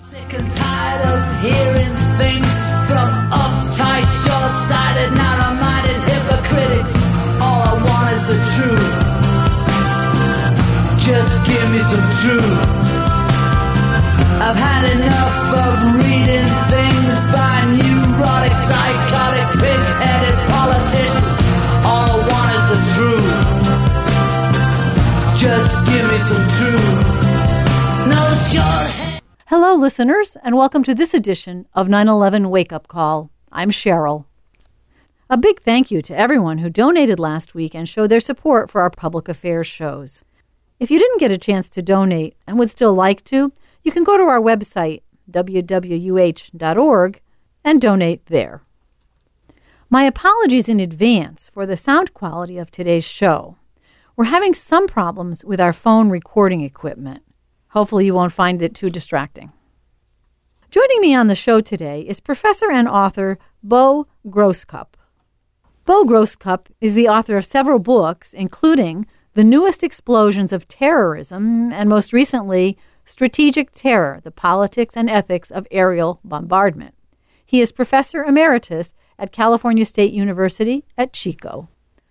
Sick and tired of hearing things from uptight, short-sighted, narrow-minded hypocrites. All I want is the truth. Just give me some truth. I've had enough of reading things by neurotic, psychotic, pig-headed politicians. All I want is the truth. Just give me some truth. No short. Hello, listeners, and welcome to this edition of 9/11 Wake Up Call. I'm Cheryl. A big thank you to everyone who donated last week and showed their support for our public affairs shows. If you didn't get a chance to donate and would still like to, you can go to our website, www.uh.org, and donate there. My apologies in advance for the sound quality of today's show. We're having some problems with our phone recording equipment. Hopefully you won't find it too distracting. Joining me on the show today is professor and author Bo Grosscup. Bo Grosscup is the author of several books, including The Newest Explosions of Terrorism and most recently, Strategic Terror, The Politics and Ethics of Aerial Bombardment. He is professor emeritus at California State University at Chico.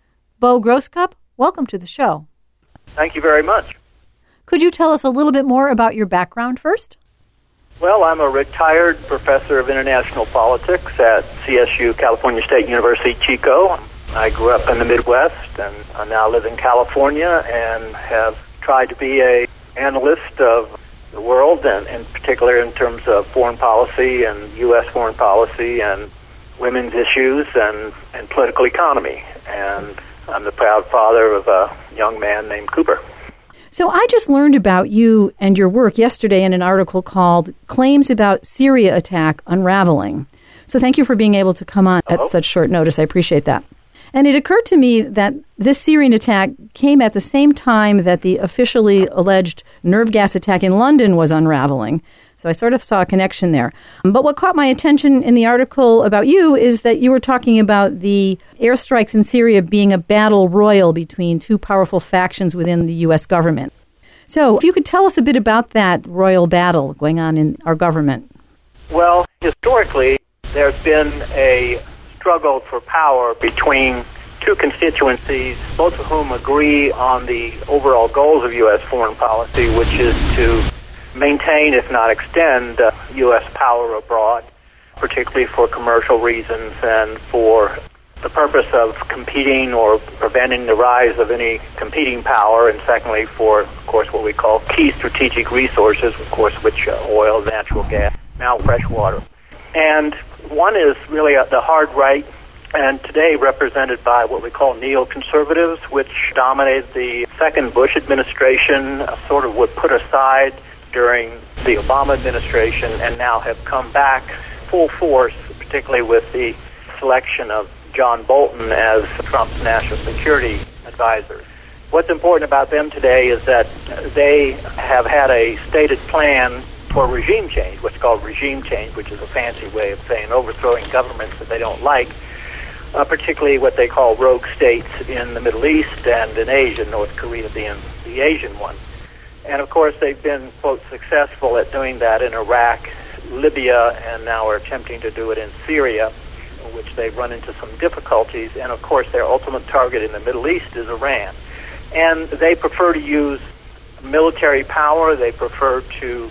Bo Grosscup, welcome to the show. Thank you very much. Could you tell us a little bit more about your background first? Well, I'm a retired professor of international politics at CSU, California State University, Chico. I grew up in the Midwest, and I now live in California and have tried to be an analyst of the world, and in particular in terms of foreign policy and U.S. foreign policy and women's issues and political economy. And I'm the proud father of a young man named Cooper. So I just learned about you and your work yesterday in an article called Claims About Syria Attack Unraveling. So thank you for being able to come on at such short notice. I appreciate that. And it occurred to me that this Syrian attack came at the same time that the officially alleged nerve gas attack in London was unraveling. So I sort of saw a connection there. But what caught my attention in the article about you is that you were talking about the airstrikes in Syria being a battle royal between two powerful factions within the U.S. government. So if you could tell us a bit about that royal battle going on in our government. Well, historically, there's been a struggle for power between two constituencies, both of whom agree on the overall goals of U.S. foreign policy, which is to maintain, if not extend, U.S. power abroad, particularly for commercial reasons and for the purpose of competing or preventing the rise of any competing power, and secondly, for, of course, what we call key strategic resources, of course, which oil, natural gas, now fresh water. And one is really the hard right, and today represented by what we call neoconservatives, which dominated the second Bush administration, sort of were put aside during the Obama administration, and now have come back full force, particularly with the selection of John Bolton as Trump's national security advisor. What's important about them today is that they have had a stated plan for regime change, what's called regime change, which is a fancy way of saying overthrowing governments that they don't like, particularly what they call rogue states in the Middle East and in Asia, North Korea being the Asian one. And, of course, they've been, quote, successful at doing that in Iraq, Libya, and now are attempting to do it in Syria, which they've run into some difficulties. And, of course, their ultimate target in the Middle East is Iran. And they prefer to use military power. They prefer to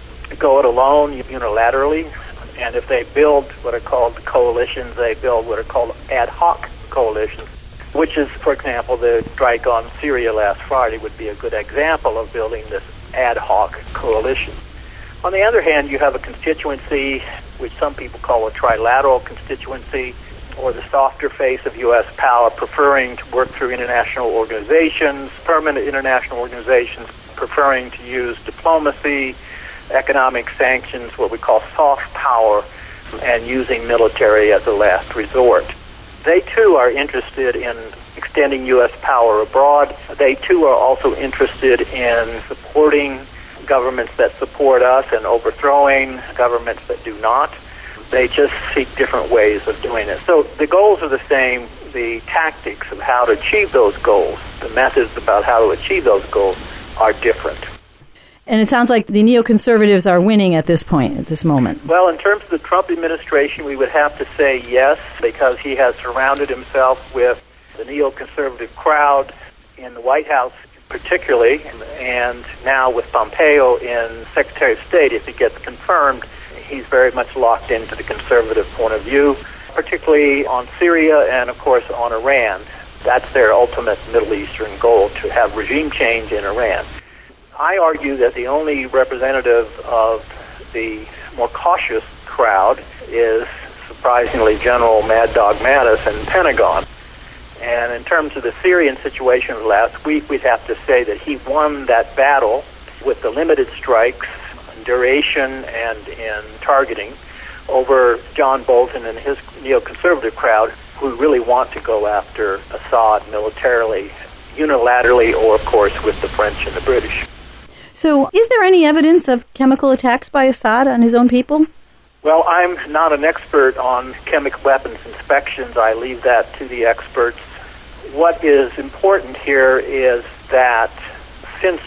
go it alone unilaterally. And if they build what are called coalitions, they build what are called ad hoc coalitions, which is, for example, the strike on Syria last Friday would be a good example of building this ad hoc coalition. On the other hand, you have a constituency which some people call a trilateral constituency, or the softer face of U.S. power, preferring to work through international organizations, permanent international organizations, preferring to use diplomacy, economic sanctions, what we call soft power, and using military as a last resort. They, too, are interested in extending U.S. power abroad. They, too, are also interested in supporting governments that support us and overthrowing governments that do not. They just seek different ways of doing it. So the goals are the same. The tactics of how to achieve those goals, the methods about how to achieve those goals are different. And it sounds like the neoconservatives are winning at this point, at this moment. Well, in terms of the Trump administration, we would have to say yes, because he has surrounded himself with the neoconservative crowd in the White House particularly, and now with Pompeo in Secretary of State, if he gets confirmed, he's very much locked into the conservative point of view, particularly on Syria and, of course, on Iran. That's their ultimate Middle Eastern goal, to have regime change in Iran. I argue that the only representative of the more cautious crowd is, surprisingly, General Mad Dog Mattis in the Pentagon. And in terms of the Syrian situation last week, we'd have to say that he won that battle with the limited strikes, duration, and in targeting over John Bolton and his neoconservative crowd, who really want to go after Assad militarily, unilaterally, or, of course, with the French and the British. So is there any evidence of chemical attacks by Assad on his own people? Well, I'm not an expert on chemical weapons inspections. I leave that to the experts. What is important here is that since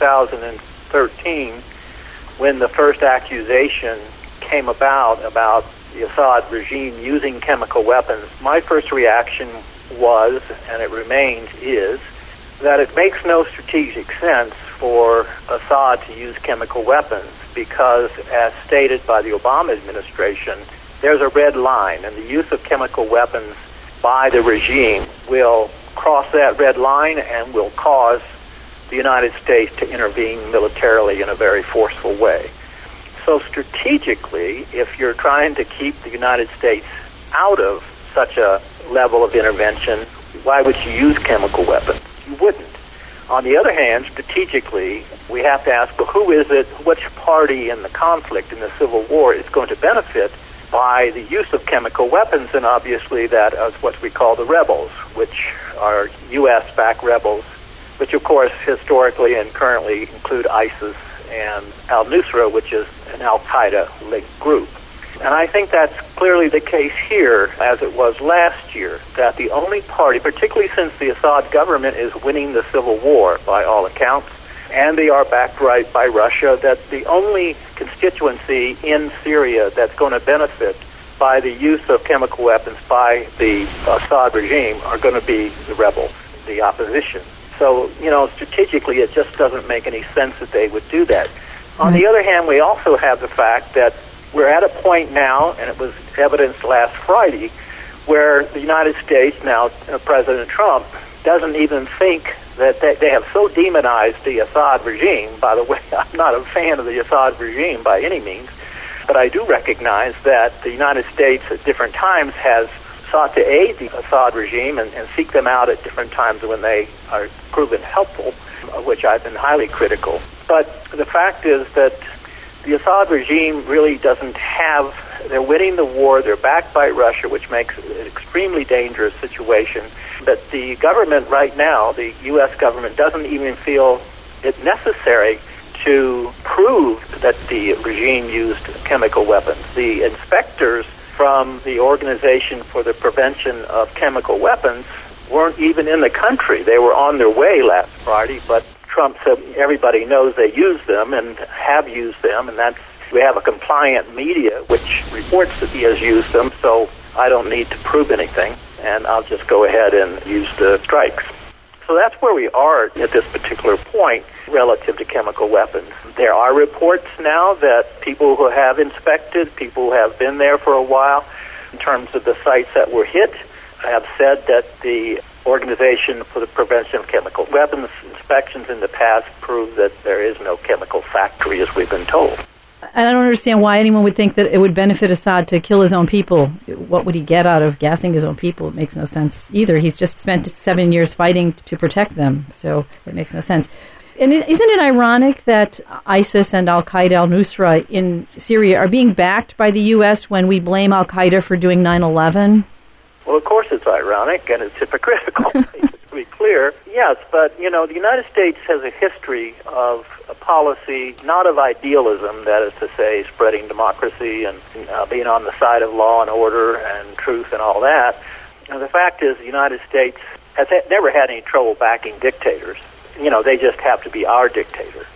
2013, when the first accusation came about the Assad regime using chemical weapons, my first reaction was, and it remains, is that it makes no strategic sense for Assad to use chemical weapons because, as stated by the Obama administration, there's a red line, and the use of chemical weapons by the regime will cross that red line and will cause the United States to intervene militarily in a very forceful way. So strategically, if you're trying to keep the United States out of such a level of intervention, why would you use chemical weapons? You wouldn't. On the other hand, strategically, we have to ask, well, who is it, which party in the conflict, in the Civil War, is going to benefit by the use of chemical weapons? And obviously that is what we call the rebels, which are U.S.-backed rebels, which of course historically and currently include ISIS and al-Nusra, which is an al-Qaeda-linked group. And I think that's clearly the case here, as it was last year, that the only party, particularly since the Assad government is winning the civil war by all accounts, and they are backed right by Russia, that the only constituency in Syria that's going to benefit by the use of chemical weapons by the Assad regime are going to be the rebels, the opposition. So, strategically, it just doesn't make any sense that they would do that. On the other hand, we also have the fact that we're at a point now, and it was evidenced last Friday, where the United States, now President Trump, doesn't even think that they have so demonized the Assad regime. By the way, I'm not a fan of the Assad regime by any means, but I do recognize that the United States at different times has sought to aid the Assad regime and seek them out at different times when they are proven helpful, of which I've been highly critical. But the fact is that the Assad regime really doesn't have, they're winning the war, they're backed by Russia, which makes it an extremely dangerous situation. But the government right now, the U.S. government, doesn't even feel it necessary to prove that the regime used chemical weapons. The inspectors from the Organization for the Prevention of Chemical Weapons weren't even in the country. They were on their way last Friday, but Trump said everybody knows they use them and have used them, and we have a compliant media which reports that he has used them, so I don't need to prove anything, and I'll just go ahead and use the strikes. So that's where we are at this particular point relative to chemical weapons. There are reports now that people who have inspected, people who have been there for a while, in terms of the sites that were hit, have said that the Organization for the Prevention of Chemical Weapons inspections in the past prove that there is no chemical factory, as we've been told. I don't understand why anyone would think that it would benefit Assad to kill his own people. What would he get out of gassing his own people? It makes no sense either. He's just spent 7 years fighting to protect them, so it makes no sense. And isn't it ironic that ISIS and al-Qaeda, al-Nusra in Syria are being backed by the U.S. when we blame al-Qaeda for doing 9/11? Well, of course it's ironic, and it's hypocritical, to be clear. Yes, but, the United States has a history of a policy, not of idealism, that is to say, spreading democracy and being on the side of law and order and truth and all that. And the fact is the United States has never had any trouble backing dictators. They just have to be our dictator.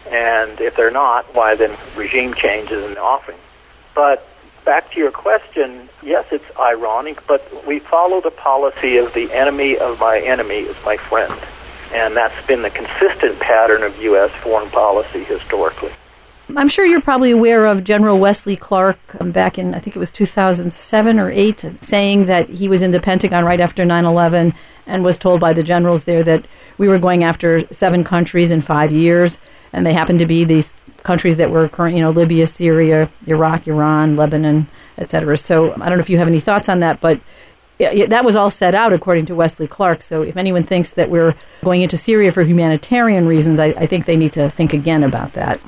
And if they're not, why then regime change is an offering. But back to your question, yes, it's ironic, but we follow the policy of the enemy of my enemy is my friend. And that's been the consistent pattern of U.S. foreign policy historically. I'm sure you're probably aware of General Wesley Clark back in, I think it was 2007 or 8, saying that he was in the Pentagon right after 9/11 and was told by the generals there that we were going after 7 countries in 5 years, and they happened to be these countries that were current, Libya, Syria, Iraq, Iran, Lebanon, etc. So I don't know if you have any thoughts on that, but that was all set out according to Wesley Clark. So if anyone thinks that we're going into Syria for humanitarian reasons, I think they need to think again about that.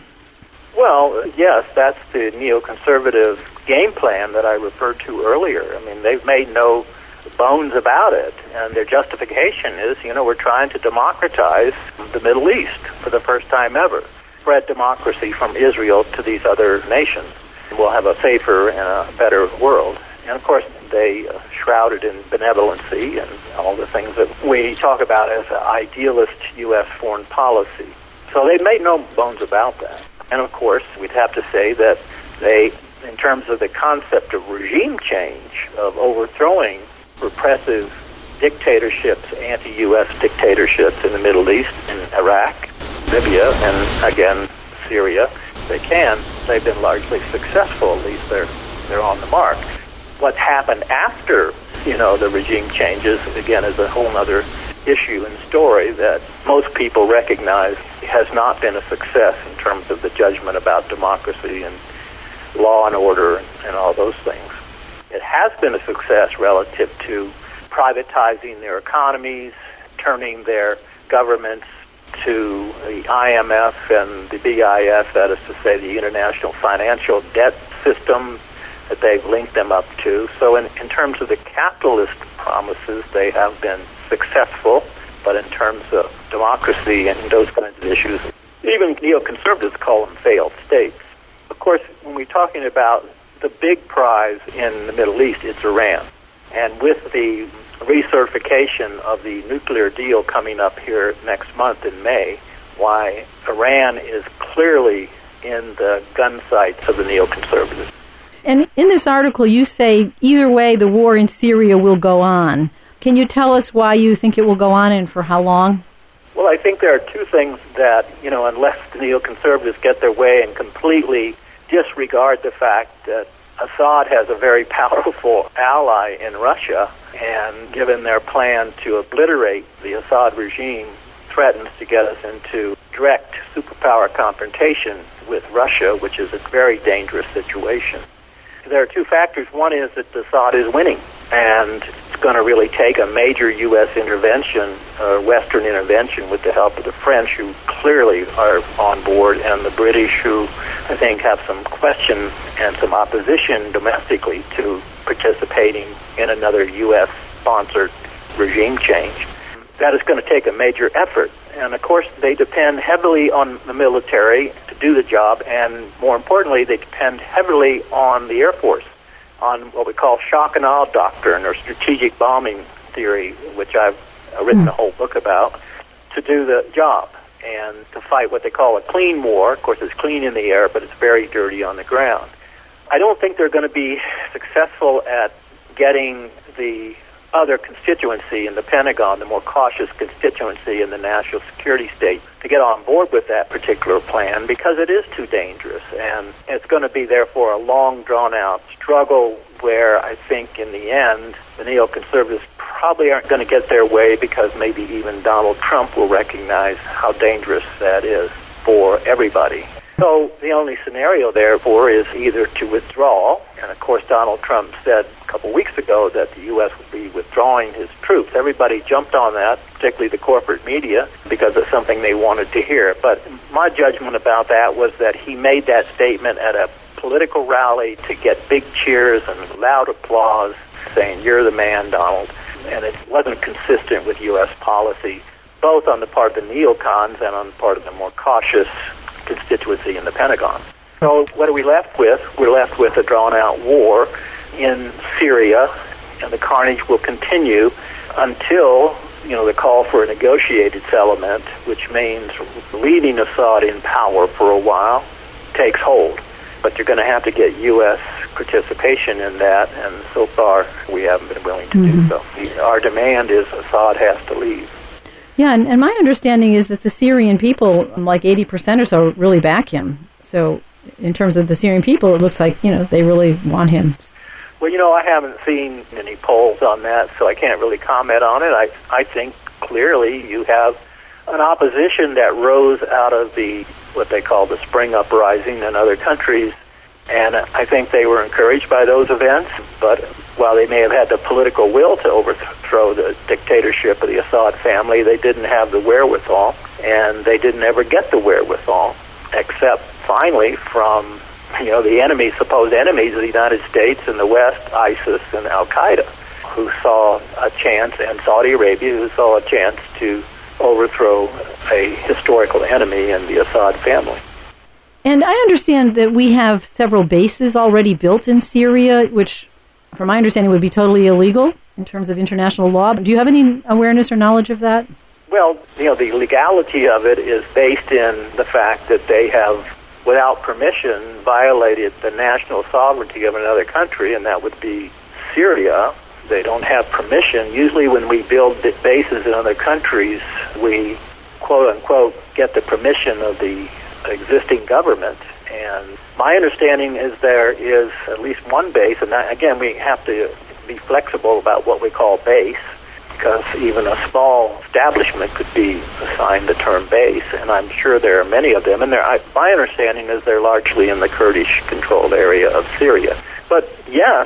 Well, yes, that's the neoconservative game plan that I referred to earlier. I mean, they've made no bones about it, and their justification is, we're trying to democratize the Middle East for the first time ever, spread democracy from Israel to these other nations. We'll have a safer and a better world. And, of course, they shrouded in benevolency and all the things that we talk about as idealist U.S. foreign policy. So they've made no bones about that. And, of course, we'd have to say that they, in terms of the concept of regime change, of overthrowing repressive dictatorships, anti-U.S. dictatorships in the Middle East, in Iraq, Libya, and, again, Syria, they've been largely successful. At least they're on the mark. What's happened after, the regime changes, again, is a whole other issue and story that most people recognize has not been a success in terms of the judgment about democracy and law and order and all those things. It has been a success relative to privatizing their economies, turning their governments to the IMF and the BIS, that is to say the international financial debt system that they've linked them up to. So in terms of the capitalist promises, they have been successful, but in terms of democracy and those kinds of issues, even neoconservatives call them failed states. Of course, when we're talking about the big prize in the Middle East, it's Iran. And with the recertification of the nuclear deal coming up here next month in May, why Iran is clearly in the gun sights of the neoconservatives. And in this article, you say either way, the war in Syria will go on. Can you tell us why you think it will go on and for how long? Well, I think there are two things that, unless the neoconservatives get their way and completely disregard the fact that Assad has a very powerful ally in Russia, and given their plan to obliterate the Assad regime, threatens to get us into direct superpower confrontation with Russia, which is a very dangerous situation. There are two factors. One is that Assad is winning, and it's going to really take a major U.S. intervention, Western intervention, with the help of the French, who clearly are on board, and the British, who I think have some question and some opposition domestically to participating in another U.S.-sponsored regime change. That is going to take a major effort. And, of course, they depend heavily on the military to do the job, and more importantly, they depend heavily on the Air Force, on what we call shock and awe doctrine or strategic bombing theory, which I've written a whole book about, to do the job and to fight what they call a clean war. Of course, it's clean in the air, but it's very dirty on the ground. I don't think they're going to be successful at getting the other constituency in the Pentagon, the more cautious constituency in the national security state, to get on board with that particular plan because it is too dangerous. And it's going to be, therefore, a long, drawn-out struggle where I think in the end the neoconservatives probably aren't going to get their way because maybe even Donald Trump will recognize how dangerous that is for everybody. So the only scenario, therefore, is either to withdraw, and of course Donald Trump said a couple weeks ago that the U.S. would be withdrawing his troops. Everybody jumped on that, particularly the corporate media, because it's something they wanted to hear. But my judgment about that was that he made that statement at a political rally to get big cheers and loud applause, saying, "You're the man, Donald." And it wasn't consistent with U.S. policy, both on the part of the neocons and on the part of the more cautious constituency in the Pentagon. So what are we left with? We're left with a drawn-out war in Syria, and the carnage will continue until the call for a negotiated settlement, which means leaving Assad in power for a while, takes hold. But you're going to have to get U.S. participation in that, and so far we haven't been willing to do so. Our demand is Assad has to leave. Yeah, and my understanding is that the Syrian people, like 80% or so, really back him. So in terms of the Syrian people, it looks like, they really want him. Well, I haven't seen any polls on that, so I can't really comment on it. I think clearly you have an opposition that rose out of what they call the Spring Uprising in other countries, and I think they were encouraged by those events, but while they may have had the political will to overthrow the dictatorship of the Assad family, they didn't have the wherewithal, and they didn't ever get the wherewithal, except finally from the supposed enemies of the United States in the West, ISIS and Al-Qaeda, who saw a chance, and Saudi Arabia, who saw a chance to overthrow a historical enemy in the Assad family. And I understand that we have several bases already built in Syria, which, from my understanding, would be totally illegal in terms of international law. Do you have any awareness or knowledge of that? Well, the legality of it is based in the fact that they have, without permission, violated the national sovereignty of another country, and that would be Syria. They don't have permission. Usually when we build bases in other countries, we, quote-unquote, get the permission of the existing government. And my understanding is there is at least one base, and again, we have to be flexible about what we call base, because even a small establishment could be assigned the term base, and I'm sure there are many of them. And my understanding is they're largely in the Kurdish-controlled area of Syria. But yes,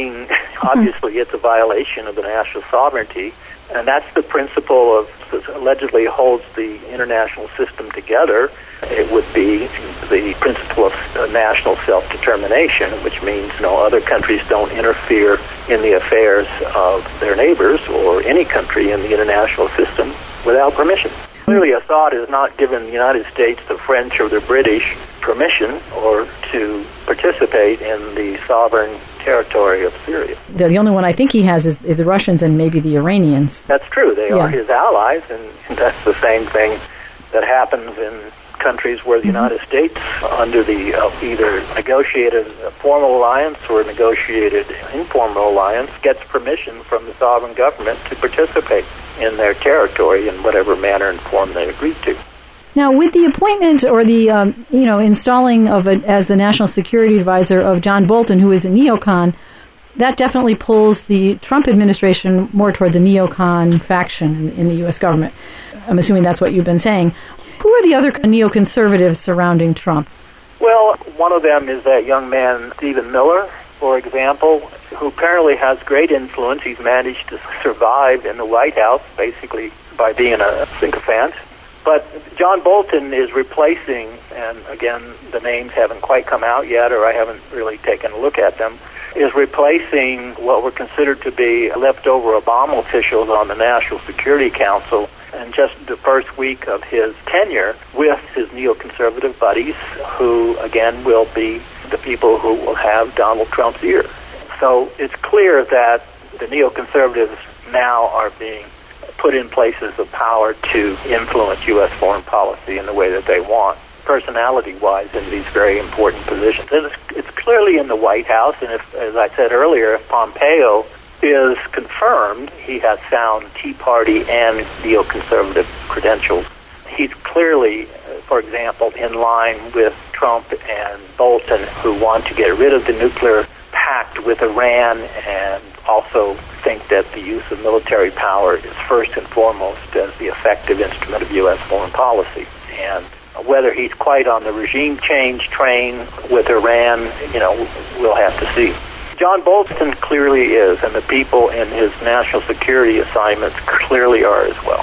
obviously it's a violation of the national sovereignty, and that's the principle of that allegedly holds the international system together. It would be the principle of national self-determination, which means other countries don't interfere in the affairs of their neighbors or any country in the international system without permission. Clearly, Assad has not given the United States, the French, or the British permission or to participate in the sovereign territory of Syria. The only one I think he has is the Russians and maybe the Iranians. That's true. They are his allies, and that's the same thing that happens in countries where the United States, under the either negotiated formal alliance or negotiated informal alliance, gets permission from the sovereign government to participate in their territory in whatever manner and form they agreed to. Now, with the appointment or the installing of as the national security advisor of John Bolton, who is a neocon, that definitely pulls the Trump administration more toward the neocon faction in the U.S. government. I'm assuming that's what you've been saying. Who are the other neoconservatives surrounding Trump? Well, one of them is that young man, Stephen Miller, for example, who apparently has great influence. He's managed to survive in the White House, basically by being a sycophant. But John Bolton is replacing, and again, the names haven't quite come out yet, or I haven't really taken a look at them, is replacing what were considered to be leftover Obama officials on the National Security Council, and just the first week of his tenure with his neoconservative buddies, who, again, will be the people who will have Donald Trump's ear. So it's clear that the neoconservatives now are being put in places of power to influence U.S. foreign policy in the way that they want, personality-wise, in these very important positions. And it's clearly in the White House, and if, as I said earlier, if Pompeo is confirmed, he has sound Tea Party and neoconservative credentials. He's clearly, for example, in line with Trump and Bolton, who want to get rid of the nuclear pact with Iran and also think that the use of military power is first and foremost as the effective instrument of U.S. foreign policy. And whether he's quite on the regime change train with Iran, we'll have to see. John Bolton clearly is, and the people in his national security assignments clearly are as well.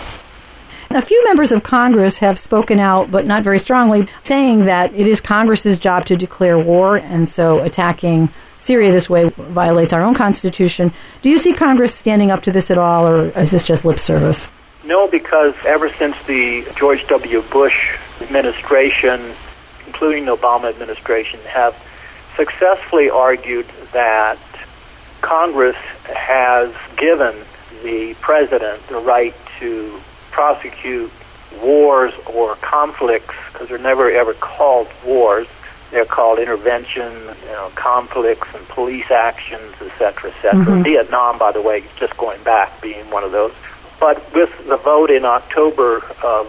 A few members of Congress have spoken out, but not very strongly, saying that it is Congress's job to declare war, and so attacking Syria this way violates our own Constitution. Do you see Congress standing up to this at all, or is this just lip service? No, because ever since the George W. Bush administration, including the Obama administration, have successfully argued that Congress has given the president the right to prosecute wars or conflicts, because they're never ever called wars. They're called intervention, conflicts and police actions, et cetera, et cetera. Mm-hmm. Vietnam, by the way, just going back, being one of those. But with the vote in October of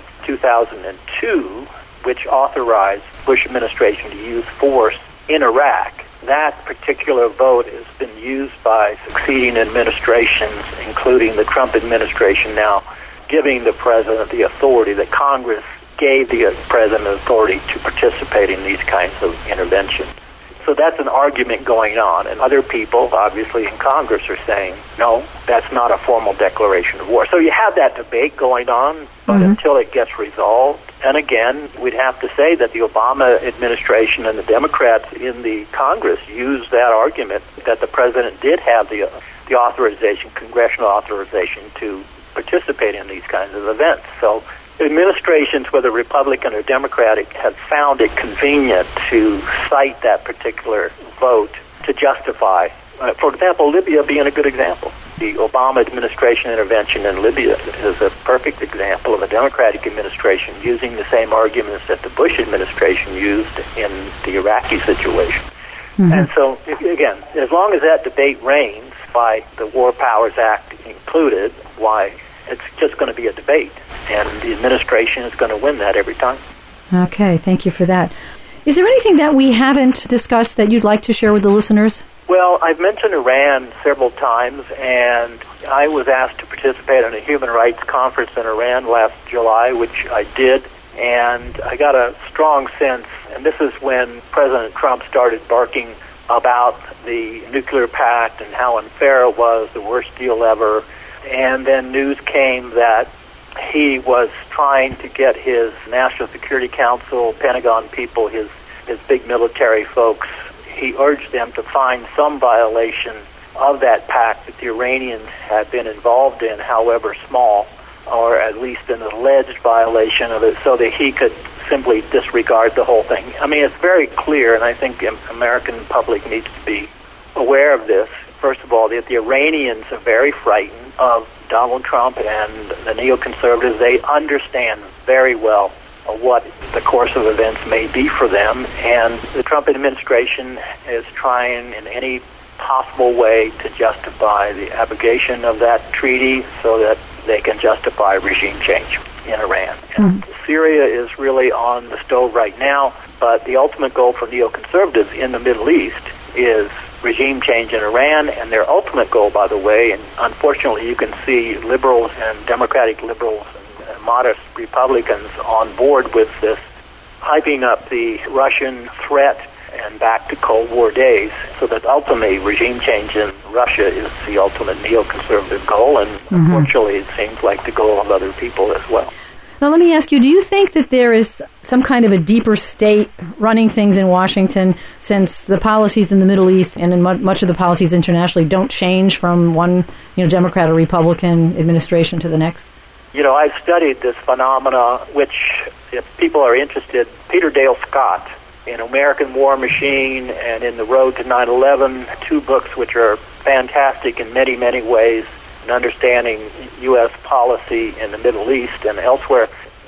2002, which authorized Bush administration to use force in Iraq, that particular vote has been used by succeeding administrations, including the Trump administration now, giving the president the authority that Congress gave the president authority to participate in these kinds of interventions. So that's an argument going on, and other people, obviously in Congress, are saying, no, that's not a formal declaration of war. So you have that debate going on, but until it gets resolved, and again, we'd have to say that the Obama administration and the Democrats in the Congress used that argument that the president did have the authorization, congressional authorization, to participate in these kinds of events. So administrations, whether Republican or Democratic, have found it convenient to cite that particular vote to justify, for example, Libya being a good example. The Obama administration intervention in Libya is a perfect example of a Democratic administration using the same arguments that the Bush administration used in the Iraqi situation. Mm-hmm. And so, again, as long as that debate reigns, by the War Powers Act included, why, it's just going to be a debate. And the administration is going to win that every time. Okay, thank you for that. Is there anything that we haven't discussed that you'd like to share with the listeners? Well, I've mentioned Iran several times, and I was asked to participate in a human rights conference in Iran last July, which I did, and I got a strong sense, and this is when President Trump started barking about the nuclear pact and how unfair it was, the worst deal ever, and then news came that he was trying to get his National Security Council, Pentagon people, his big military folks, he urged them to find some violation of that pact that the Iranians had been involved in, however small, or at least an alleged violation of it, so that he could simply disregard the whole thing. I mean, it's very clear, and I think the American public needs to be aware of this. First of all, that the Iranians are very frightened of Donald Trump and the neoconservatives. They understand very well what the course of events may be for them, and the Trump administration is trying in any possible way to justify the abrogation of that treaty so that they can justify regime change in Iran. And Syria is really on the stove right now, but the ultimate goal for neoconservatives in the Middle East is regime change in Iran, and their ultimate goal, by the way, and unfortunately you can see liberals and Democratic liberals and modest Republicans on board with this, hyping up the Russian threat and back to Cold War days, so that ultimately regime change in Russia is the ultimate neoconservative goal, and unfortunately it seems like the goal of other people as well. Now let me ask you, do you think that there is some kind of a deeper state running things in Washington, since the policies in the Middle East and in much of the policies internationally don't change from one Democrat or Republican administration to the next? I've studied this phenomena, which, if people are interested, Peter Dale Scott, in American War Machine and in The Road to 9/11, two books which are fantastic in many, many ways in understanding U.S. policy in the Middle East and elsewhere.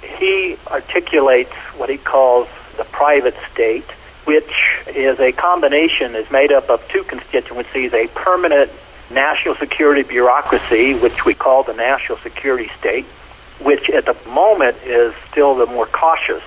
He articulates what he calls the private state, which is a combination, is made up of two constituencies: a permanent national security bureaucracy, which we call the national security state, which at the moment is still the more cautious.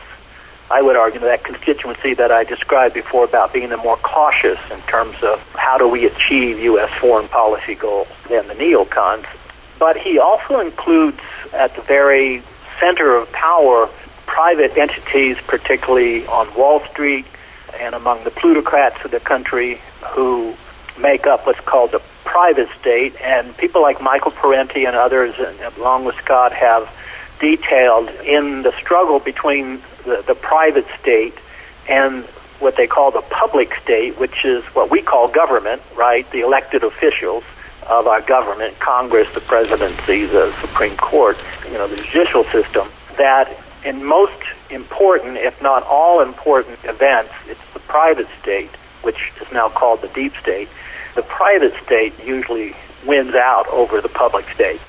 I would argue that constituency that I described before about being the more cautious in terms of how do we achieve U.S. foreign policy goals than the neocons. But he also includes at the very center of power private entities, particularly on Wall Street and among the plutocrats of the country, who make up what's called the private state. And people like Michael Parenti and others, along with Scott, have detailed in the struggle between the private state and what they call the public state, which is what we call government, right? The elected officials of our government, Congress, the presidency, the Supreme Court, the judicial system, that in most important, if not all important events, it's the private state, which is now called the deep state. The private state usually wins out over the public state.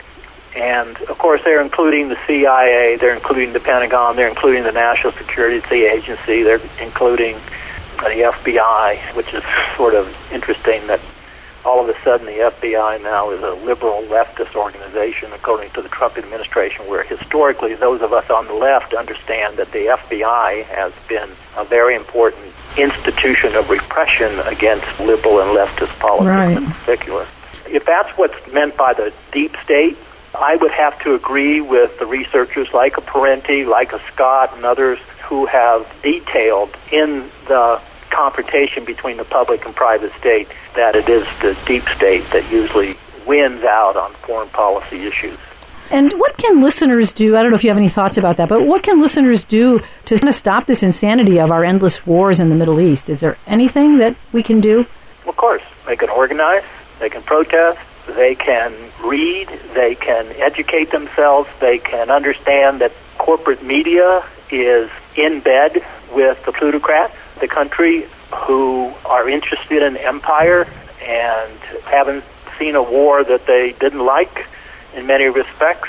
And, of course, they're including the CIA, they're including the Pentagon, they're including the National Security Agency, they're including the FBI, which is sort of interesting that all of a sudden the FBI now is a liberal leftist organization, according to the Trump administration, where historically those of us on the left understand that the FBI has been a very important institution of repression against liberal and leftist politics in particular. If that's what's meant by the deep state, I would have to agree with the researchers like a Parenti, like a Scott, and others who have detailed in the confrontation between the public and private state that it is the deep state that usually wins out on foreign policy issues. And what can listeners do? I don't know if you have any thoughts about that, but what can listeners do to kind of stop this insanity of our endless wars in the Middle East? Is there anything that we can do? Of course. They can organize, they can protest, they can read, they can educate themselves, they can understand that corporate media is in bed with the plutocrats, the country, who are interested in empire and haven't seen a war that they didn't like in many respects,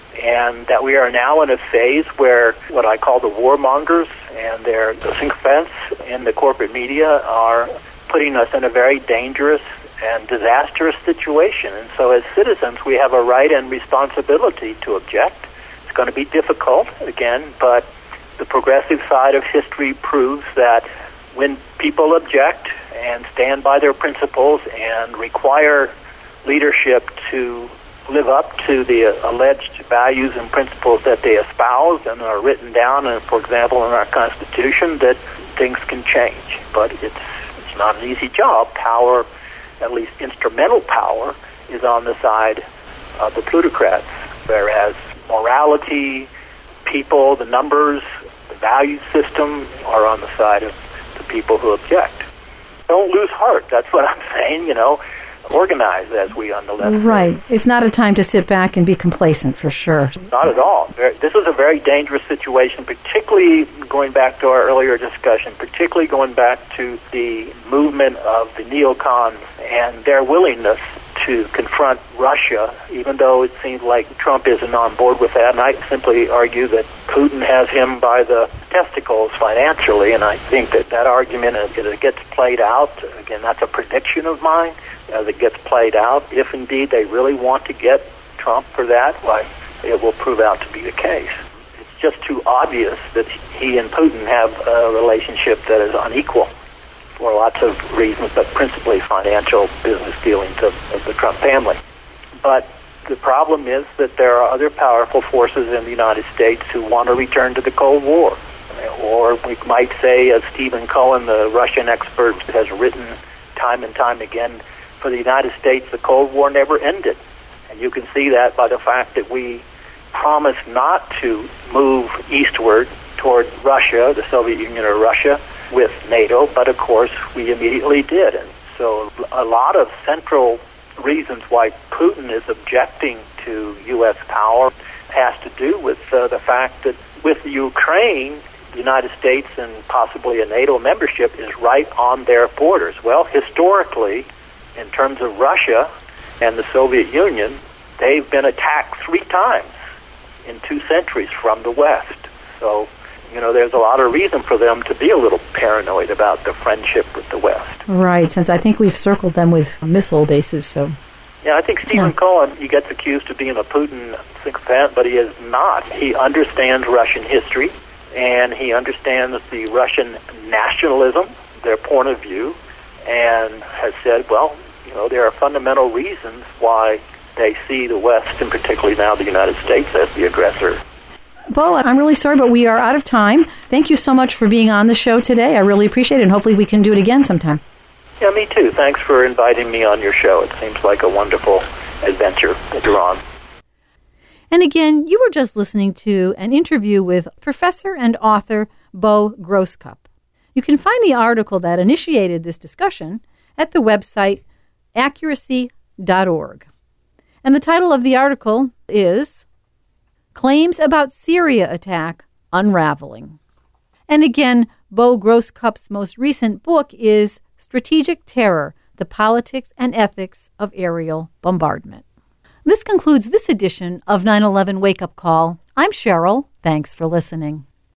and that we are now in a phase where what I call the warmongers and their sycophants in the corporate media are putting us in a very dangerous and disastrous situation. And so as citizens, we have a right and responsibility to object. It's going to be difficult, again, but the progressive side of history proves that when people object and stand by their principles and require leadership to live up to the alleged values and principles that they espouse and are written down, and, for example, in our Constitution, that things can change. But it's not an easy job. Power, at least instrumental power, is on the side of the plutocrats, whereas morality, people, the numbers, the value system are on the side of the people who object. Don't lose heart. That's what I'm saying, organize as we on the left. Right. It's not a time to sit back and be complacent, for sure. Not at all. This is a very dangerous situation, particularly going back to our earlier discussion, particularly going back to the movement of the neocons and their willingness to confront Russia, even though it seems like Trump isn't on board with that. And I simply argue that Putin has him by the testicles financially, and I think that argument, as it gets played out, again, that's a prediction of mine, as it gets played out, if indeed they really want to get Trump for that, why, it will prove out to be the case. It's just too obvious that he and Putin have a relationship that is unequal for lots of reasons, but principally financial business dealings of the Trump family. But the problem is that there are other powerful forces in the United States who want to return to the Cold War. Or we might say, as Stephen Cohen, the Russian expert, has written time and time again, for the United States, the Cold War never ended. And you can see that by the fact that we promised not to move eastward toward Russia, the Soviet Union or Russia, with NATO, but of course we immediately did. And so a lot of central reasons why Putin is objecting to U.S. power has to do with the fact that with Ukraine, the United States and possibly a NATO membership is right on their borders. Well, historically, in terms of Russia and the Soviet Union, they've been attacked 3 times in 2 centuries from the West. So, there's a lot of reason for them to be a little paranoid about the friendship with the West. Right, since I think we've circled them with missile bases, so... Yeah, I think Stephen Cohen, he gets accused of being a Putin sycophant, but he is not. He understands Russian history, and he understands the Russian nationalism, their point of view, and has said, well, there are fundamental reasons why they see the West, and particularly now the United States, as the aggressor. Bo, I'm really sorry, but we are out of time. Thank you so much for being on the show today. I really appreciate it, and hopefully we can do it again sometime. Yeah, me too. Thanks for inviting me on your show. It seems like a wonderful adventure that you're on. And again, you were just listening to an interview with professor and author Bo Grosscup. You can find the article that initiated this discussion at the website accuracy.org. And the title of the article is Claims About Syria Attack Unraveling. And again, Bo Grosscup's most recent book is Strategic Terror, The Politics and Ethics of Aerial Bombardment. This concludes this edition of 9/11 Wake Up Call. I'm Cheryl. Thanks for listening.